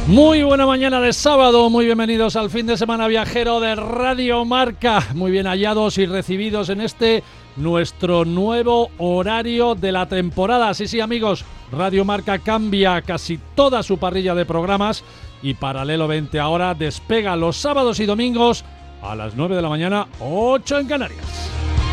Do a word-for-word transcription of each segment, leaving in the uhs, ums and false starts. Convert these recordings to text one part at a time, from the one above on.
Muy buena mañana de sábado, muy bienvenidos al fin de semana viajero de Radio Marca. Muy bien hallados y recibidos en este nuestro nuevo horario de la temporada. Sí, sí, amigos, Radio Marca cambia casi toda su parrilla de programas y Paralelo veinte ahora despega los sábados y domingos a las nueve de la mañana, ocho en Canarias.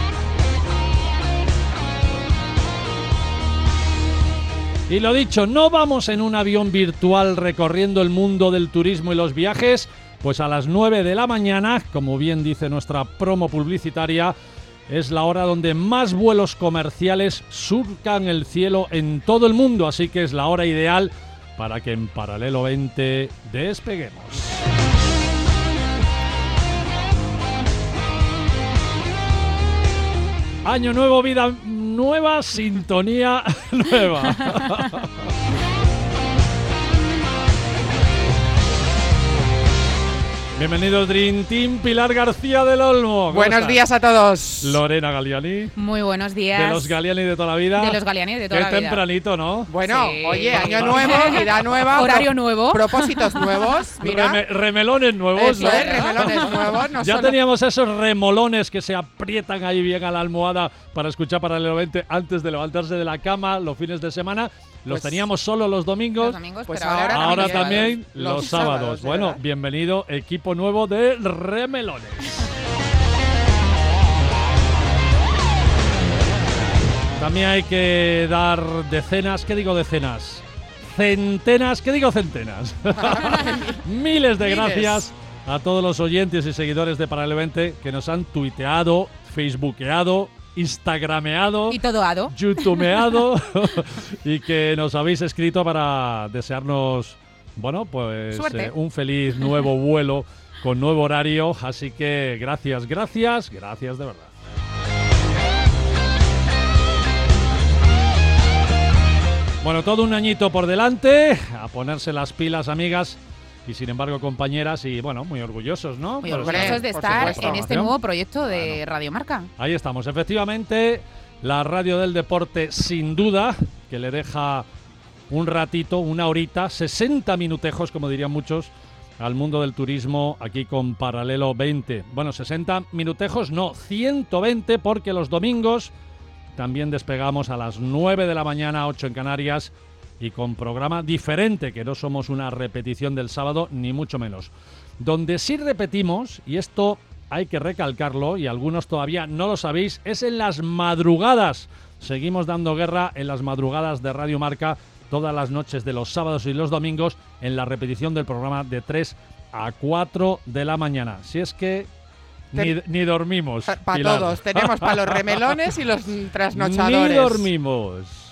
Y lo dicho, no vamos en un avión virtual recorriendo el mundo del turismo y los viajes, pues a las nueve de la mañana, como bien dice nuestra promo publicitaria, es la hora donde más vuelos comerciales surcan el cielo en todo el mundo, así que es la hora ideal para que en Paralelo veinte despeguemos. Año nuevo, vida nueva, sintonía nueva. Bienvenido Dream Team, Pilar García del Olmo. Buenos estás? días a todos. Lorena Galiani. Muy buenos días. De los Galiani de toda la vida. De los Galiani de toda Qué la vida. tempranito, ¿no? Bueno, Sí. oye, año nuevo, vida nueva. Horario pro- nuevo. Propósitos nuevos. Mira, Reme- remelones nuevos. eso ¿no? es, remelones nuevos. No Ya solo- teníamos esos remolones que se aprietan ahí bien a la almohada para escuchar Paralelo veinte antes de levantarse de la cama los fines de semana. Los Pues- teníamos solo los domingos. Los domingos, Pues pero ahora ahora, Ahora Los también sábados. los sábados. sábados, de Bueno, verdad. bienvenido equipo nuevo de remelones. También hay que dar decenas, ¿qué digo decenas? Centenas, ¿qué digo centenas? Miles de Miles. gracias a todos los oyentes y seguidores de Paralelo veinte que nos han tuiteado, facebookeado, instagrameado, Y todo ado. youtubeado y que nos habéis escrito para desearnos, bueno, pues Suerte. eh, un feliz nuevo vuelo con nuevo horario. Así que gracias, gracias, gracias de verdad. Bueno, todo un añito por delante, a ponerse las pilas, amigas, y sin embargo, compañeras, y bueno, muy orgullosos, ¿no? Muy Por orgullosos de por estar supuesto. en este nuevo proyecto de Radio Marca. Ahí estamos, efectivamente, la radio del deporte, sin duda, que le deja un ratito, una horita, sesenta minutejos, como dirían muchos, al mundo del turismo aquí con Paralelo veinte. Bueno, sesenta minutejos, no, ciento veinte, porque los domingos también despegamos a las nueve de la mañana, ocho en Canarias, y con programa diferente, que no somos una repetición del sábado, ni mucho menos. Donde sí repetimos, y esto hay que recalcarlo, y algunos todavía no lo sabéis, es en las madrugadas. Seguimos dando guerra en las madrugadas de Radio Marca, todas las noches de los sábados y los domingos, en la repetición del programa de tres a cuatro de la mañana. Si es que ni, Ten- ni dormimos. Para Pilar. todos. Tenemos para los remelones y los mm, trasnochadores. Ni dormimos.